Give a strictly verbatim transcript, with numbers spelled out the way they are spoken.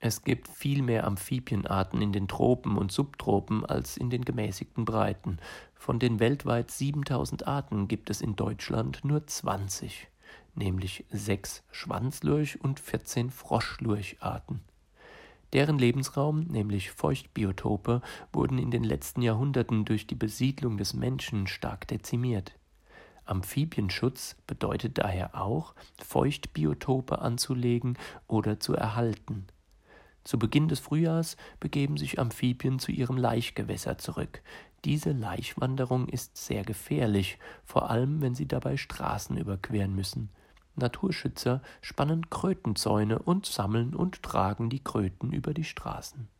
Es gibt viel mehr Amphibienarten in den Tropen und Subtropen als in den gemäßigten Breiten. Von den weltweit siebentausend Arten gibt es in Deutschland nur zwanzig, nämlich sechs Schwanzlurch- und vierzehn Froschlurcharten. Deren Lebensraum, nämlich Feuchtbiotope, wurden in den letzten Jahrhunderten durch die Besiedlung des Menschen stark dezimiert. Amphibienschutz bedeutet daher auch, Feuchtbiotope anzulegen oder zu erhalten. Zu Beginn des Frühjahrs begeben sich Amphibien zu ihrem Laichgewässer zurück. Diese Laichwanderung ist sehr gefährlich, vor allem wenn sie dabei Straßen überqueren müssen. Naturschützer spannen Krötenzäune und sammeln und tragen die Kröten über die Straßen.